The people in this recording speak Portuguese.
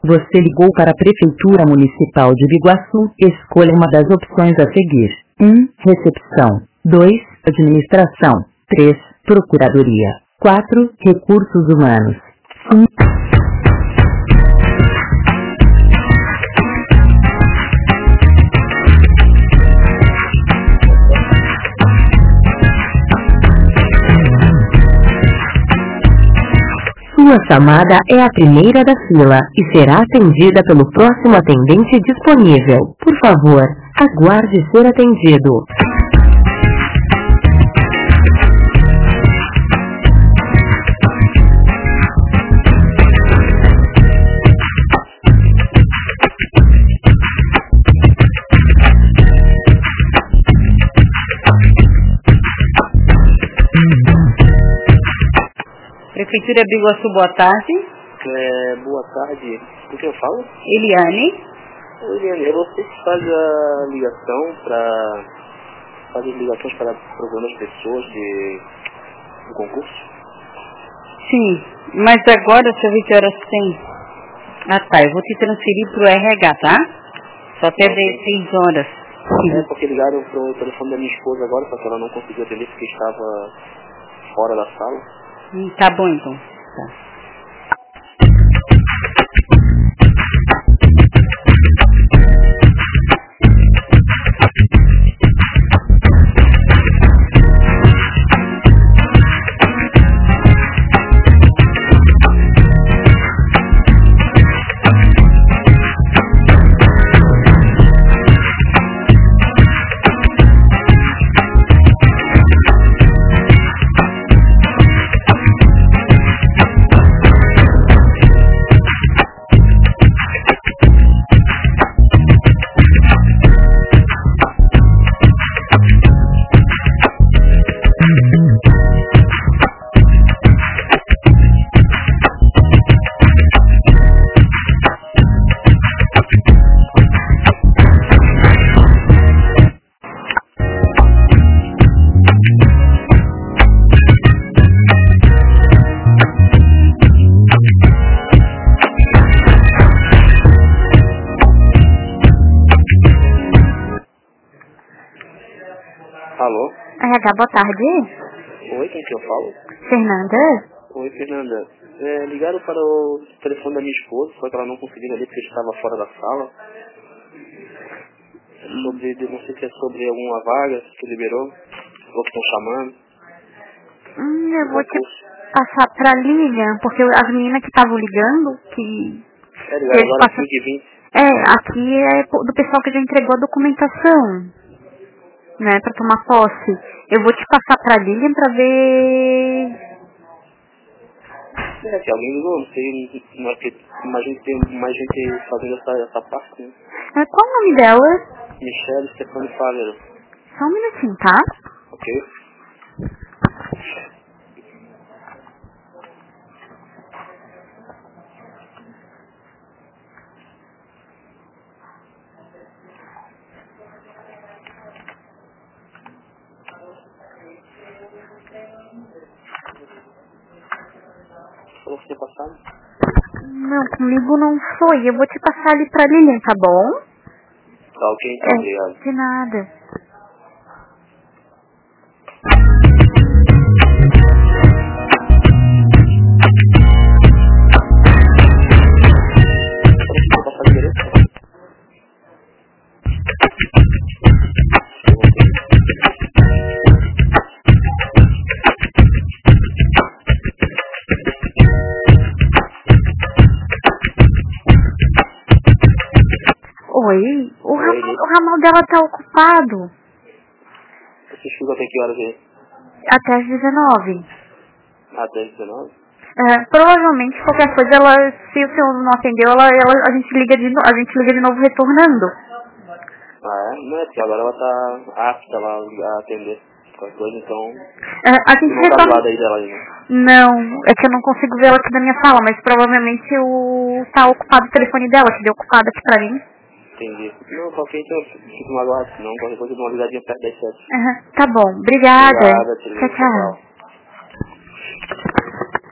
Você ligou para a Prefeitura Municipal de Biguaçu. Escolha uma das opções a seguir. 1. Recepção. 2. Administração. 3. Procuradoria. 4. Recursos Humanos. 5. Sua chamada é a primeira da fila e será atendida pelo próximo atendente disponível. Por favor, aguarde ser atendido. Prefeitura de Biguaçu, boa tarde. Boa tarde. Com quem eu falo? Eliane. Oi, Eliane, é você que faz a ligação para fazer ligações para programas as pessoas do concurso? Sim, mas agora deixa eu ver que horas tem. Ah tá, eu vou te transferir pro RH, tá? Só até 6 horas. É porque ligaram pro telefone da minha esposa agora, só que ela não conseguiu atender porque estava fora da sala. Tá bom então. Tá. Alô? RH, boa tarde. Oi, quem que eu falo? Fernanda? Oi, Fernanda. Ligaram para o telefone da minha esposa, só que ela não conseguiu ali porque estava fora da sala. Não sei se é sobre alguma vaga que liberou, ou que estão chamando. Eu vou te passar pra Lilian, porque as meninas que estavam ligando, Ligaram agora às 5h20. Aqui é do pessoal que já entregou a documentação, né, pra tomar posse. Eu vou te passar pra Lilian pra ver... Se alguém ligou, não sei, não é que imagino que tem mais gente fazendo essa parte, né? Qual o nome dela? Michelle Stefani Fávero. Só um minutinho, tá? Ok. Falou que tinha passado? Não, comigo não foi. Eu vou te passar ali pra Lilian, tá bom? Tá ok, então, obrigado. De nada. Vou passar direito. Oi, o ramal dela tá ocupado. Você chegou até que horas aí? Até às 19. Até as 19? Provavelmente qualquer coisa, se o senhor não atendeu, a gente liga de novo retornando. Não é porque agora ela tá apta lá a atender qualquer coisa, então... A gente não tá do lado aí dela ainda. Não, é que eu não consigo ver ela aqui da minha sala, mas provavelmente tá ocupado o telefone dela, que deu ocupado aqui pra mim. Entendi. Não, qualquer então, fico magoado, senão qualquer coisa eu dou uma ligadinha perto das 7. Tá bom, obrigada. Obrigada, Tchau, tchau.